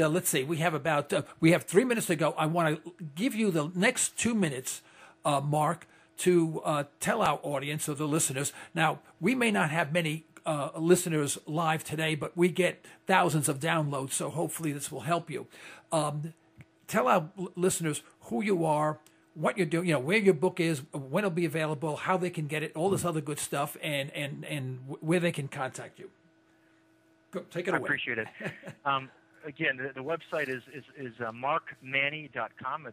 we have 3 minutes to go. I want to give you the next 2 minutes, Mark, to tell our audience or the listeners. Now, we may not have many listeners live today, but we get thousands of downloads, so hopefully this will help you. Tell our listeners who you are, what you're doing, you know, where your book is, when it'll be available, how they can get it, all this other good stuff, and where they can contact you. Go, take it away. I appreciate it. Again, the website is markmanney.com. It's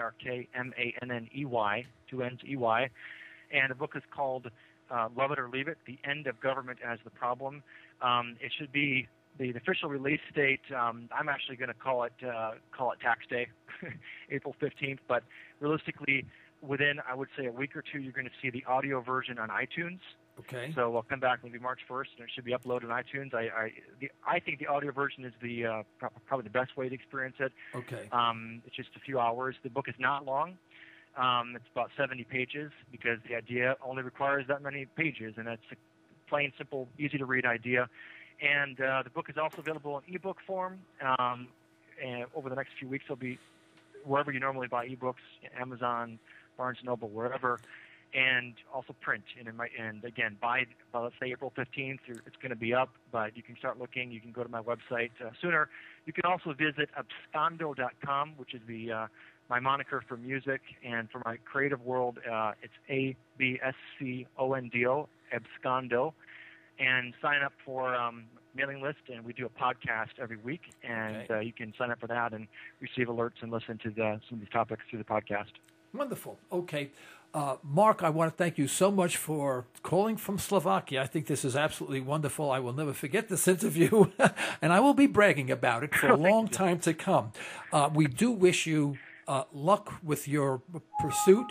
MARKMANNEY, 2 N's EY, and the book is called Love It or Leave It: The End of Government as the Problem. It should be the official release date. I'm actually going to call it Tax Day, April 15th. But realistically, within I would say a week or two, you're going to see the audio version on iTunes. Okay. So we'll come back maybe March 1st, and it should be uploaded on iTunes. I think the audio version is the probably the best way to experience it. Okay. It's just a few hours. The book is not long. It's about 70 pages because the idea only requires that many pages, and it's a plain, simple, easy to read idea. And the book is also available in ebook form. And over the next few weeks, it'll be wherever you normally buy ebooks, Amazon, Barnes & Noble, wherever. And also print, and again, by let's say April 15th, it's going to be up. But you can start looking. You can go to my website sooner. You can also visit abscondo.com, which is my moniker for music, and for my creative world, it's ABSCONDO, Abscondo, and sign up for mailing list. And we do a podcast every week, and you can sign up for that and receive alerts and listen to some of these topics through the podcast. Wonderful. Okay. Mark, I want to thank you so much for calling from Slovakia. I think this is absolutely wonderful. I will never forget this interview, and I will be bragging about it for a long time to come. We do wish you luck with your pursuit.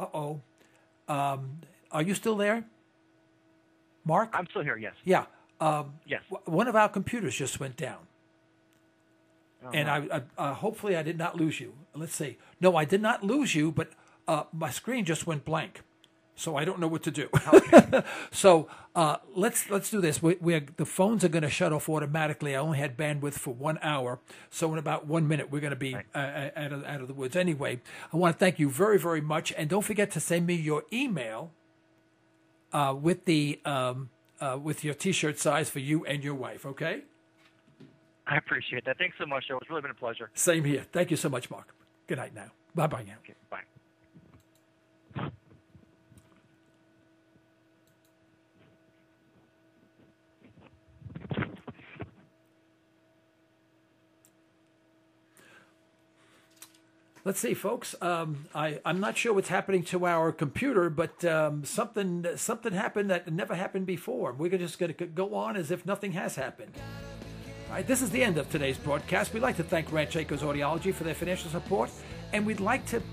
Are you still there, Mark? I'm still here, yes. Yeah. Yes. One of our computers just went down. Oh, and I hopefully I did not lose you. Let's see. No, I did not lose you, but my screen just went blank, so I don't know what to do. Okay. So let's do this. The phones are going to shut off automatically. I only had bandwidth for 1 hour, so in about 1 minute we're going to be out of the woods. Anyway, I want to thank you very, very much, and don't forget to send me your email with your T-shirt size for you and your wife. Okay. I appreciate that. Thanks so much, Joe. It's really been a pleasure. Same here. Thank you so much, Mark. Good night now. Bye-bye now. Okay, bye. Let's see, folks. I'm not sure what's happening to our computer, but something happened that never happened before. We're just going to go on as if nothing has happened. All right, this is the end of today's broadcast. We'd like to thank Ranch Acres Audiology for their financial support, and we'd like to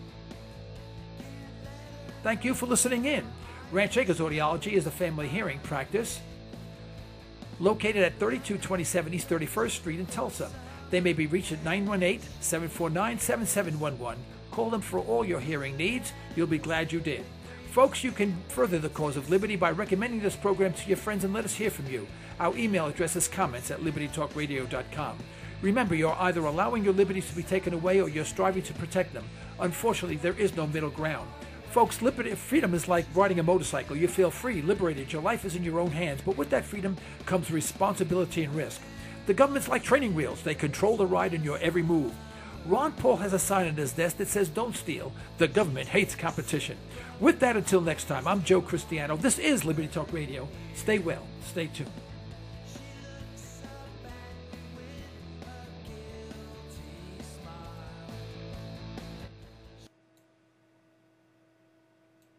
thank you for listening in. Ranch Acres Audiology is a family hearing practice located at 3227 East 31st Street in Tulsa. They may be reached at 918-749-7711. Call them for all your hearing needs. You'll be glad you did. Folks, you can further the cause of liberty by recommending this program to your friends and let us hear from you. Our email address is comments@libertytalkradio.com. Remember, you're either allowing your liberties to be taken away or you're striving to protect them. Unfortunately, there is no middle ground. Folks, liberty, freedom is like riding a motorcycle. You feel free, liberated. Your life is in your own hands. But with that freedom comes responsibility and risk. The government's like training wheels. They control the ride in your every move. Ron Paul has a sign on his desk that says, "Don't steal. The government hates competition." With that, until next time, I'm Joe Cristiano. This is Liberty Talk Radio. Stay well. Stay tuned.